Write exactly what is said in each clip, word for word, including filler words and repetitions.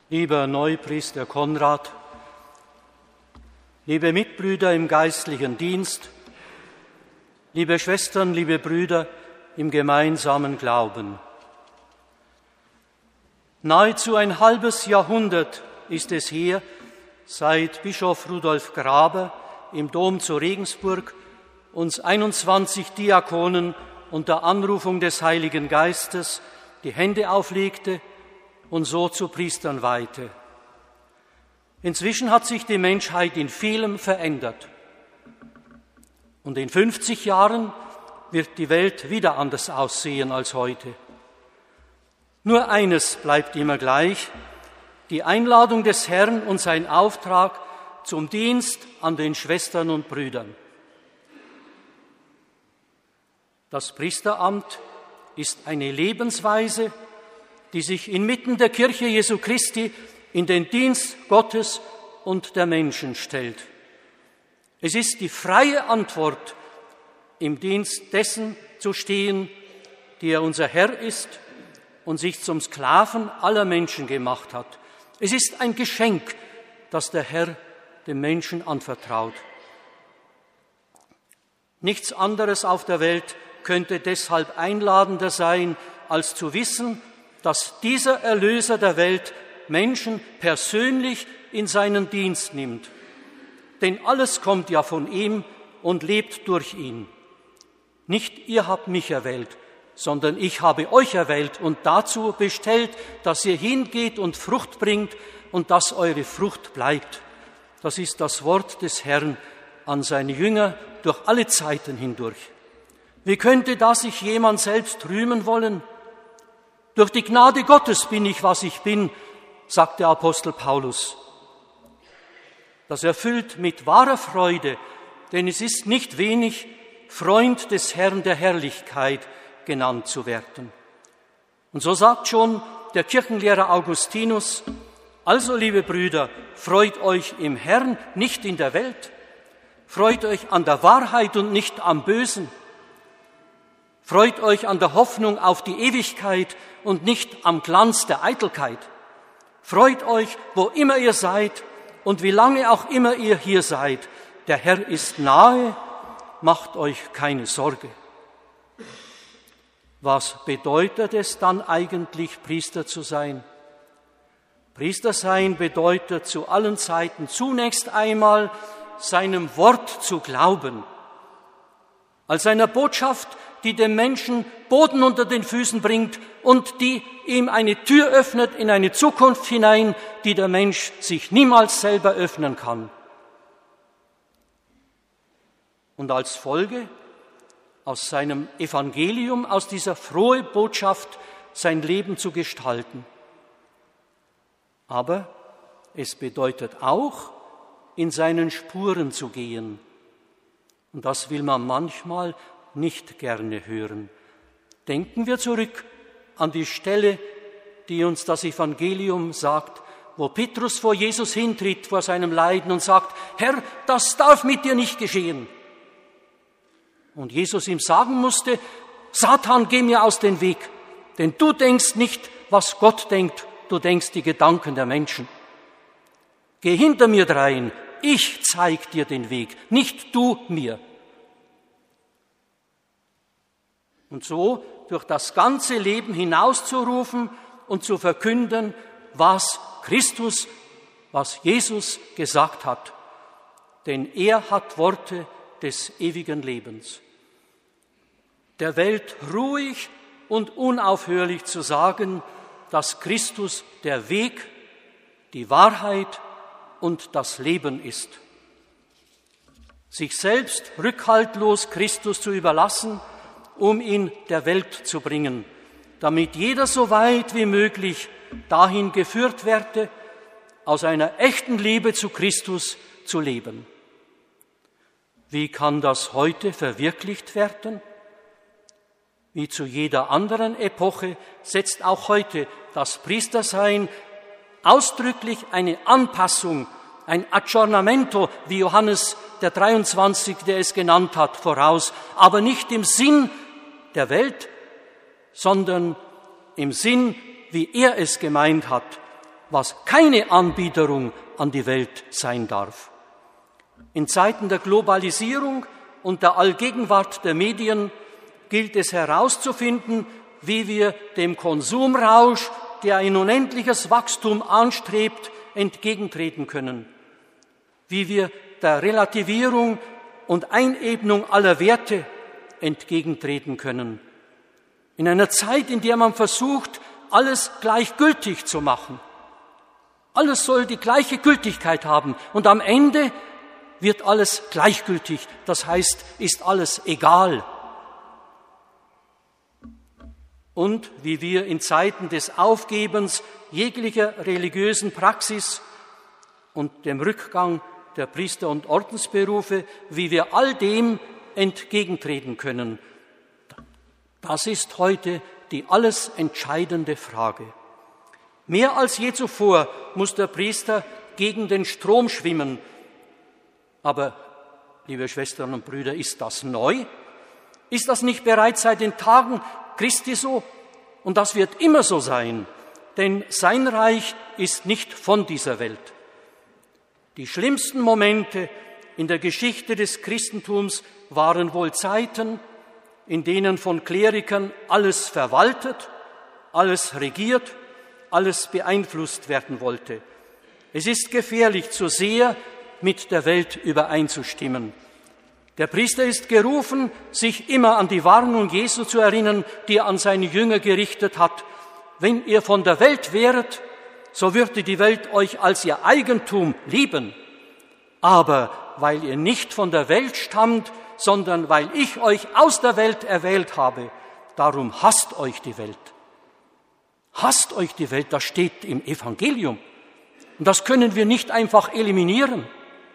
Lieber Neupriester Konrad, liebe Mitbrüder im geistlichen Dienst, liebe Schwestern, liebe Brüder im gemeinsamen Glauben. Nahezu ein halbes Jahrhundert ist es her, seit Bischof Rudolf Graber im Dom zu Regensburg uns einundzwanzig Diakonen unter Anrufung des Heiligen Geistes die Hände auflegte und so zu Priestern weihte. Inzwischen hat sich die Menschheit in vielem verändert. Und in fünfzig Jahren wird die Welt wieder anders aussehen als heute. Nur eines bleibt immer gleich: die Einladung des Herrn und sein Auftrag zum Dienst an den Schwestern und Brüdern. Das Priesteramt ist eine Lebensweise, die sich inmitten der Kirche Jesu Christi in den Dienst Gottes und der Menschen stellt. Es ist die freie Antwort, im Dienst dessen zu stehen, der unser Herr ist und sich zum Sklaven aller Menschen gemacht hat. Es ist ein Geschenk, das der Herr dem Menschen anvertraut. Nichts anderes auf der Welt könnte deshalb einladender sein, als zu wissen, dass dieser Erlöser der Welt Menschen persönlich in seinen Dienst nimmt. Denn alles kommt ja von ihm und lebt durch ihn. Nicht ihr habt mich erwählt, sondern ich habe euch erwählt und dazu bestellt, dass ihr hingeht und Frucht bringt und dass eure Frucht bleibt. Das ist das Wort des Herrn an seine Jünger durch alle Zeiten hindurch. Wie könnte da sich jemand selbst rühmen wollen? Durch die Gnade Gottes bin ich, was ich bin, sagt der Apostel Paulus. Das erfüllt mit wahrer Freude, denn es ist nicht wenig, Freund des Herrn der Herrlichkeit genannt zu werden. Und so sagt schon der Kirchenlehrer Augustinus: Also, liebe Brüder, freut euch im Herrn, nicht in der Welt. Freut euch an der Wahrheit und nicht am Bösen. Freut euch an der Hoffnung auf die Ewigkeit und nicht am Glanz der Eitelkeit. Freut euch, wo immer ihr seid und wie lange auch immer ihr hier seid. Der Herr ist nahe, macht euch keine Sorge. Was bedeutet es dann eigentlich, Priester zu sein? Priester sein bedeutet zu allen Zeiten zunächst einmal, seinem Wort zu glauben, als einer Botschaft, die dem Menschen Boden unter den Füßen bringt und die ihm eine Tür öffnet in eine Zukunft hinein, die der Mensch sich niemals selber öffnen kann. Und als Folge aus seinem Evangelium, aus dieser frohen Botschaft sein Leben zu gestalten. Aber es bedeutet auch, in seinen Spuren zu gehen. Und das will man manchmal nicht gerne hören. Denken wir zurück an die Stelle, die uns das Evangelium sagt, wo Petrus vor Jesus hintritt, vor seinem Leiden und sagt: Herr, das darf mit dir nicht geschehen. Und Jesus ihm sagen musste: Satan, geh mir aus dem Weg, denn du denkst nicht, was Gott denkt, du denkst die Gedanken der Menschen. Geh hinter mir drein, ich zeig dir den Weg, nicht du mir. Und so durch das ganze Leben hinauszurufen und zu verkünden, was Christus, was Jesus gesagt hat. Denn er hat Worte des ewigen Lebens. Der Welt ruhig und unaufhörlich zu sagen, dass Christus der Weg, die Wahrheit und das Leben ist. Sich selbst rückhaltlos Christus zu überlassen, um ihn der Welt zu bringen, damit jeder so weit wie möglich dahin geführt werde, aus einer echten Liebe zu Christus zu leben. Wie kann das heute verwirklicht werden? Wie zu jeder anderen Epoche setzt auch heute das Priestersein ausdrücklich eine Anpassung, ein Aggiornamento, wie Johannes der dreiundzwanzigste es genannt hat, voraus, aber nicht im Sinn der Welt, sondern im Sinn, wie er es gemeint hat, was keine Anbiederung an die Welt sein darf. In Zeiten der Globalisierung und der Allgegenwart der Medien gilt es herauszufinden, wie wir dem Konsumrausch, der ein unendliches Wachstum anstrebt, entgegentreten können, wie wir der Relativierung und Einebnung aller Werte entgegentreten können. In einer Zeit, in der man versucht, alles gleichgültig zu machen. Alles soll die gleiche Gültigkeit haben und am Ende wird alles gleichgültig, das heißt, ist alles egal. Und wie wir in Zeiten des Aufgebens jeglicher religiösen Praxis und dem Rückgang der Priester- und Ordensberufe, wie wir all dem entgegentreten können. Das ist heute die alles entscheidende Frage. Mehr als je zuvor muss der Priester gegen den Strom schwimmen. Aber, liebe Schwestern und Brüder, ist das neu? Ist das nicht bereits seit den Tagen Christi so? Und das wird immer so sein, denn sein Reich ist nicht von dieser Welt. Die schlimmsten Momente in der Geschichte des Christentums waren wohl Zeiten, in denen von Klerikern alles verwaltet, alles regiert, alles beeinflusst werden wollte. Es ist gefährlich, zu sehr mit der Welt übereinzustimmen. Der Priester ist gerufen, sich immer an die Warnung Jesu zu erinnern, die er an seine Jünger gerichtet hat. Wenn ihr von der Welt wäret, so würde die Welt euch als ihr Eigentum lieben. Aber weil ihr nicht von der Welt stammt, sondern weil ich euch aus der Welt erwählt habe, darum hasst euch die Welt. Hasst euch die Welt, das steht im Evangelium. Und das können wir nicht einfach eliminieren.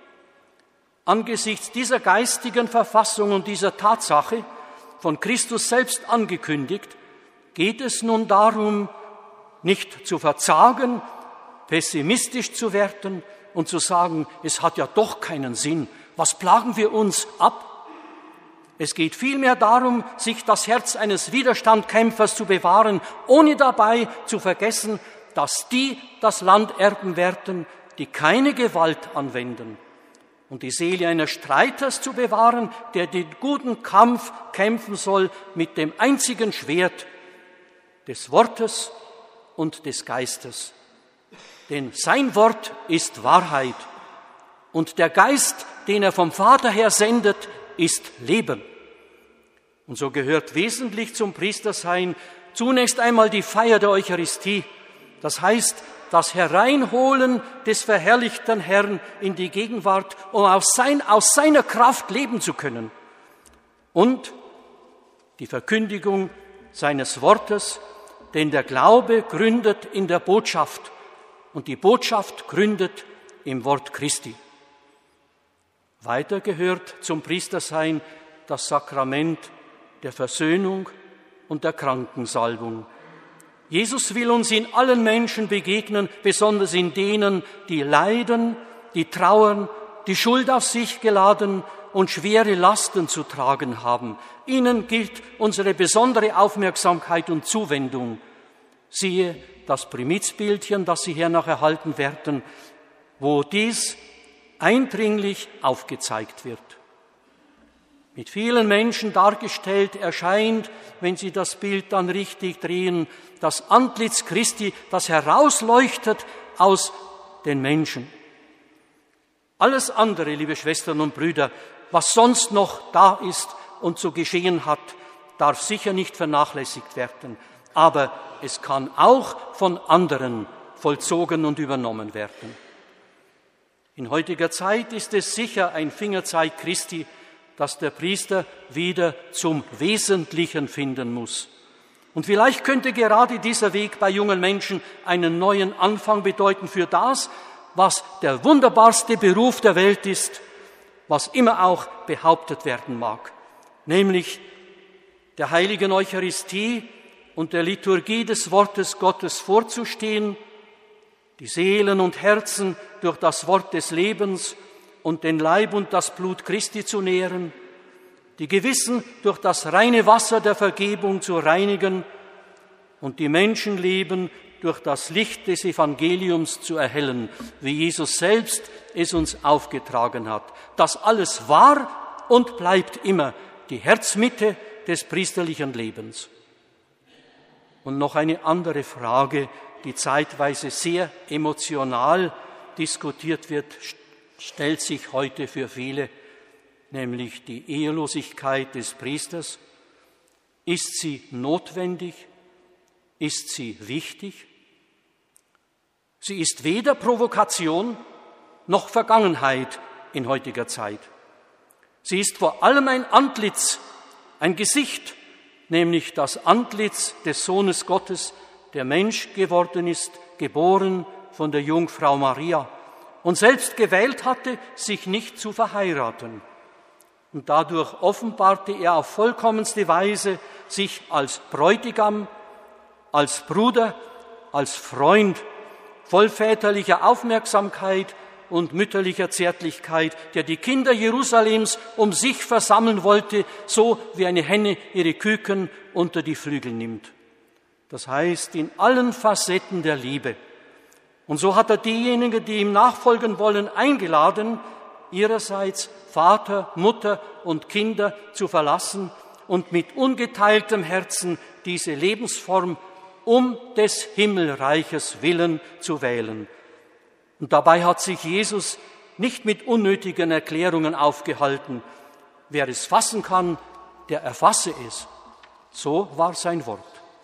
Angesichts dieser geistigen Verfassung und dieser Tatsache, von Christus selbst angekündigt, geht es nun darum, nicht zu verzagen, pessimistisch zu werden und zu sagen, es hat ja doch keinen Sinn. Was plagen wir uns ab? Es geht vielmehr darum, sich das Herz eines Widerstandkämpfers zu bewahren, ohne dabei zu vergessen, dass die das Land erben werden, die keine Gewalt anwenden. Und die Seele eines Streiters zu bewahren, der den guten Kampf kämpfen soll mit dem einzigen Schwert des Wortes und des Geistes. Denn sein Wort ist Wahrheit und der Geist, den er vom Vater her sendet, ist Leben. Und so gehört wesentlich zum Priestersein zunächst einmal die Feier der Eucharistie. Das heißt, das Hereinholen des verherrlichten Herrn in die Gegenwart, um aus, sein, aus seiner Kraft leben zu können. Und die Verkündigung seines Wortes, denn der Glaube gründet in der Botschaft und die Botschaft gründet im Wort Christi. Weiter gehört zum Priestersein das Sakrament der Versöhnung und der Krankensalbung. Jesus will uns in allen Menschen begegnen, besonders in denen, die leiden, die trauern, die Schuld auf sich geladen und schwere Lasten zu tragen haben. Ihnen gilt unsere besondere Aufmerksamkeit und Zuwendung. Siehe das Primizbildchen, das Sie hier noch erhalten werden, wo dies eindringlich aufgezeigt wird. Mit vielen Menschen dargestellt erscheint, wenn Sie das Bild dann richtig drehen, das Antlitz Christi, das herausleuchtet aus den Menschen. Alles andere, liebe Schwestern und Brüder, was sonst noch da ist und zu geschehen hat, darf sicher nicht vernachlässigt werden. Aber es kann auch von anderen vollzogen und übernommen werden. In heutiger Zeit ist es sicher ein Fingerzeig Christi, dass der Priester wieder zum Wesentlichen finden muss. Und vielleicht könnte gerade dieser Weg bei jungen Menschen einen neuen Anfang bedeuten für das, was der wunderbarste Beruf der Welt ist, was immer auch behauptet werden mag, nämlich der heiligen Eucharistie und der Liturgie des Wortes Gottes vorzustehen, die Seelen und Herzen durch das Wort des Lebens und den Leib und das Blut Christi zu nähren, die Gewissen durch das reine Wasser der Vergebung zu reinigen und die Menschenleben durch das Licht des Evangeliums zu erhellen, wie Jesus selbst es uns aufgetragen hat. Das alles war und bleibt immer die Herzmitte des priesterlichen Lebens. Und noch eine andere Frage, die zeitweise sehr emotional diskutiert wird, stellt sich heute für viele, nämlich die Ehelosigkeit des Priesters. Ist sie notwendig? Ist sie wichtig? Sie ist weder Provokation noch Vergangenheit in heutiger Zeit. Sie ist vor allem ein Antlitz, ein Gesicht, nämlich das Antlitz des Sohnes Gottes, der Mensch geworden ist, geboren von der Jungfrau Maria und selbst gewählt hatte, sich nicht zu verheiraten. Und dadurch offenbarte er auf vollkommenste Weise sich als Bräutigam, als Bruder, als Freund, voll väterlicher Aufmerksamkeit und mütterlicher Zärtlichkeit, der die Kinder Jerusalems um sich versammeln wollte, so wie eine Henne ihre Küken unter die Flügel nimmt. Das heißt, in allen Facetten der Liebe. Und so hat er diejenigen, die ihm nachfolgen wollen, eingeladen, ihrerseits Vater, Mutter und Kinder zu verlassen und mit ungeteiltem Herzen diese Lebensform um des Himmelreiches willen zu wählen. Und dabei hat sich Jesus nicht mit unnötigen Erklärungen aufgehalten. Wer es fassen kann, der erfasse es. So war sein Wort.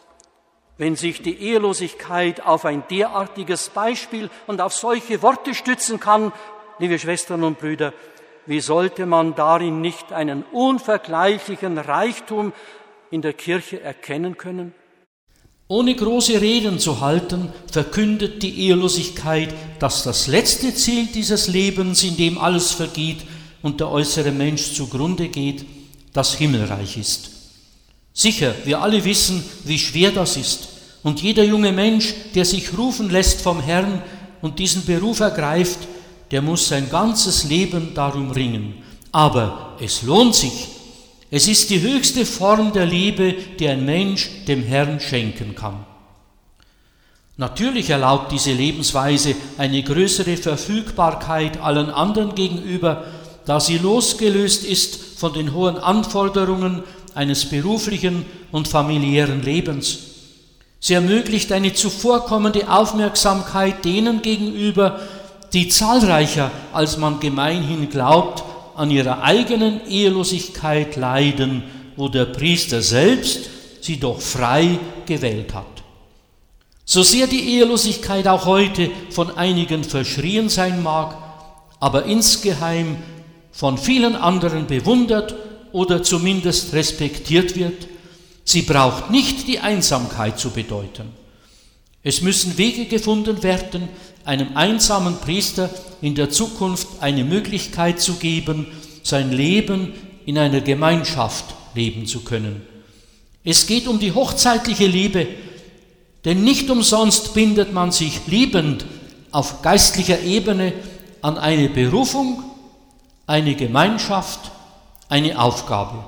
Wenn sich die Ehelosigkeit auf ein derartiges Beispiel und auf solche Worte stützen kann, liebe Schwestern und Brüder, wie sollte man darin nicht einen unvergleichlichen Reichtum in der Kirche erkennen können? Ohne große Reden zu halten, verkündet die Ehelosigkeit, dass das letzte Ziel dieses Lebens, in dem alles vergeht und der äußere Mensch zugrunde geht, das Himmelreich ist. Sicher, wir alle wissen, wie schwer das ist. Und jeder junge Mensch, der sich rufen lässt vom Herrn und diesen Beruf ergreift, der muss sein ganzes Leben darum ringen. Aber es lohnt sich. Es ist die höchste Form der Liebe, die ein Mensch dem Herrn schenken kann. Natürlich erlaubt diese Lebensweise eine größere Verfügbarkeit allen anderen gegenüber, da sie losgelöst ist von den hohen Anforderungen eines beruflichen und familiären Lebens. Sie ermöglicht eine zuvorkommende Aufmerksamkeit denen gegenüber, die zahlreicher, als man gemeinhin glaubt, an ihrer eigenen Ehelosigkeit leiden, wo der Priester selbst sie doch frei gewählt hat. So sehr die Ehelosigkeit auch heute von einigen verschrien sein mag, aber insgeheim von vielen anderen bewundert oder zumindest respektiert wird, sie braucht nicht die Einsamkeit zu bedeuten. Es müssen Wege gefunden werden, einem einsamen Priester in der Zukunft eine Möglichkeit zu geben, sein Leben in einer Gemeinschaft leben zu können. Es geht um die hochzeitliche Liebe, denn nicht umsonst bindet man sich liebend auf geistlicher Ebene an eine Berufung, eine Gemeinschaft, eine Aufgabe.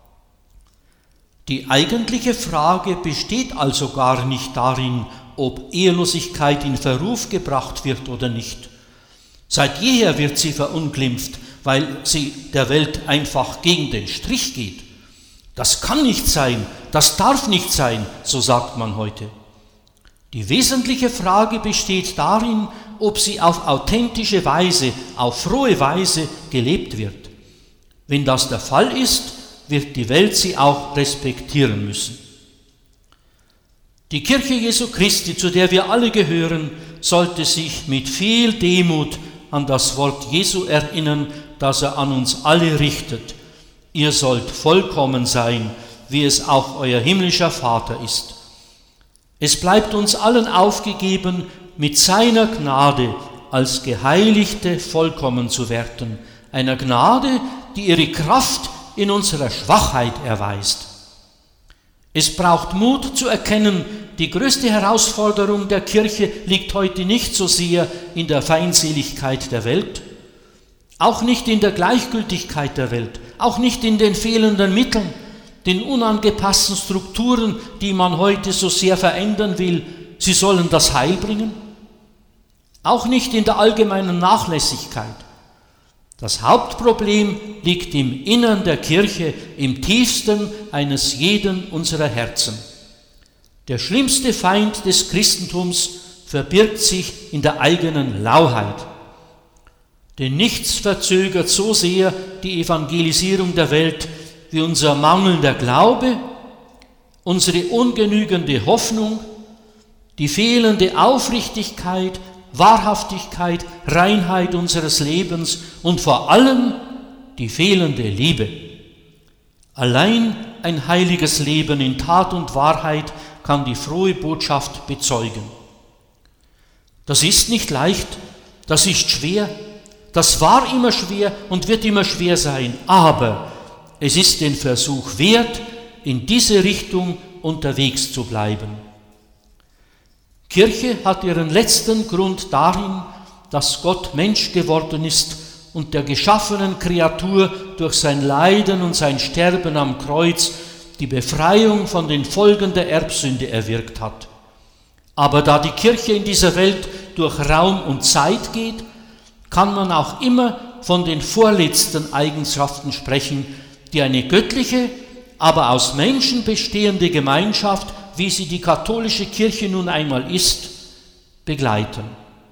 Die eigentliche Frage besteht also gar nicht darin, ob Ehelosigkeit in Verruf gebracht wird oder nicht. Seit jeher wird sie verunglimpft, weil sie der Welt einfach gegen den Strich geht. Das kann nicht sein, das darf nicht sein, so sagt man heute. Die wesentliche Frage besteht darin, ob sie auf authentische Weise, auf frohe Weise gelebt wird. Wenn das der Fall ist, wird die Welt sie auch respektieren müssen. Die Kirche Jesu Christi, zu der wir alle gehören, sollte sich mit viel Demut an das Wort Jesu erinnern, das er an uns alle richtet. Ihr sollt vollkommen sein, wie es auch euer himmlischer Vater ist. Es bleibt uns allen aufgegeben, mit seiner Gnade als Geheiligte vollkommen zu werden, einer Gnade, die ihre Kraft in unserer Schwachheit erweist. Es braucht Mut zu erkennen, die größte Herausforderung der Kirche liegt heute nicht so sehr in der Feindseligkeit der Welt, auch nicht in der Gleichgültigkeit der Welt, auch nicht in den fehlenden Mitteln, den unangepassten Strukturen, die man heute so sehr verändern will. sie sollen das Heil bringen? Auch nicht in der allgemeinen Nachlässigkeit. Das Hauptproblem liegt im Innern der Kirche, im tiefsten eines jeden unserer Herzen. Der schlimmste Feind des Christentums verbirgt sich in der eigenen Lauheit. Denn nichts verzögert so sehr die Evangelisierung der Welt wie unser mangelnder Glaube, unsere ungenügende Hoffnung, die fehlende Aufrichtigkeit, Wahrhaftigkeit, Reinheit unseres Lebens und vor allem die fehlende Liebe. Allein ein heiliges Leben in Tat und Wahrheit kann die frohe Botschaft bezeugen. Das ist nicht leicht, das ist schwer, das war immer schwer und wird immer schwer sein, aber es ist den Versuch wert, in diese Richtung unterwegs zu bleiben. Kirche hat ihren letzten Grund darin, dass Gott Mensch geworden ist und der geschaffenen Kreatur durch sein Leiden und sein Sterben am Kreuz die Befreiung von den Folgen der Erbsünde erwirkt hat. Aber da die Kirche in dieser Welt durch Raum und Zeit geht, kann man auch immer von den vorletzten Eigenschaften sprechen, die eine göttliche, aber aus Menschen bestehende Gemeinschaft, wie sie die katholische Kirche nun einmal ist, begleiten.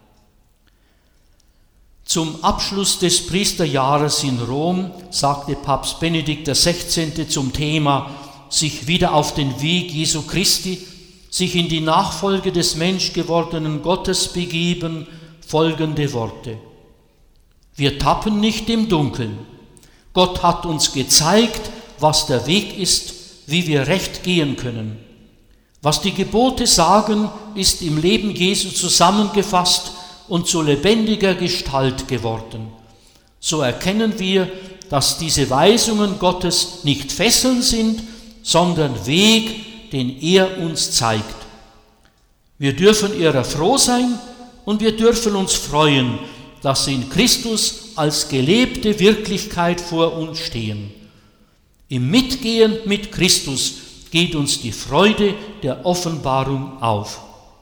Zum Abschluss des Priesterjahres in Rom sagte Papst Benedikt der Sechzehnte zum Thema sich wieder auf den Weg Jesu Christi, sich in die Nachfolge des menschgewordenen Gottes begeben, folgende Worte. Wir tappen nicht im Dunkeln. Gott hat uns gezeigt, was der Weg ist, wie wir recht gehen können. Was die Gebote sagen, ist im Leben Jesu zusammengefasst und zu lebendiger Gestalt geworden. So erkennen wir, dass diese Weisungen Gottes nicht Fesseln sind, sondern Weg, den er uns zeigt. Wir dürfen ihrer froh sein und wir dürfen uns freuen, dass sie in Christus als gelebte Wirklichkeit vor uns stehen. Im Mitgehen mit Christus geht uns die Freude der Offenbarung auf.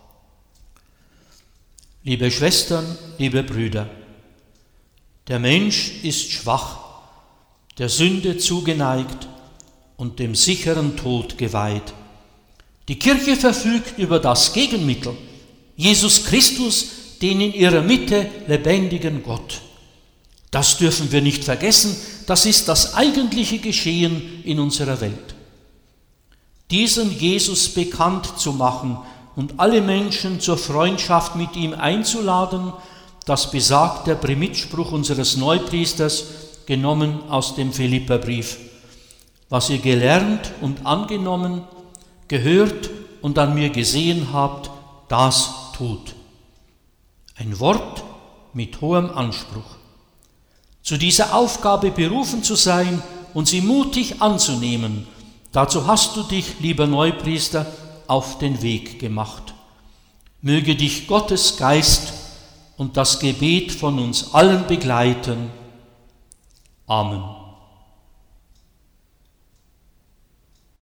Liebe Schwestern, liebe Brüder, der Mensch ist schwach, der Sünde zugeneigt und dem sicheren Tod geweiht. Die Kirche verfügt über das Gegenmittel, Jesus Christus, den in ihrer Mitte lebendigen Gott. Das dürfen wir nicht vergessen, das ist das eigentliche Geschehen in unserer Welt. Diesen Jesus bekannt zu machen und alle Menschen zur Freundschaft mit ihm einzuladen, das besagt der Primitspruch unseres Neupriesters, genommen aus dem Philipperbrief. Was ihr gelernt und angenommen, gehört und an mir gesehen habt, das tut. Ein Wort mit hohem Anspruch. Zu dieser Aufgabe berufen zu sein und sie mutig anzunehmen, dazu hast du dich, lieber Neupriester, auf den Weg gemacht. Möge dich Gottes Geist und das Gebet von uns allen begleiten. Amen.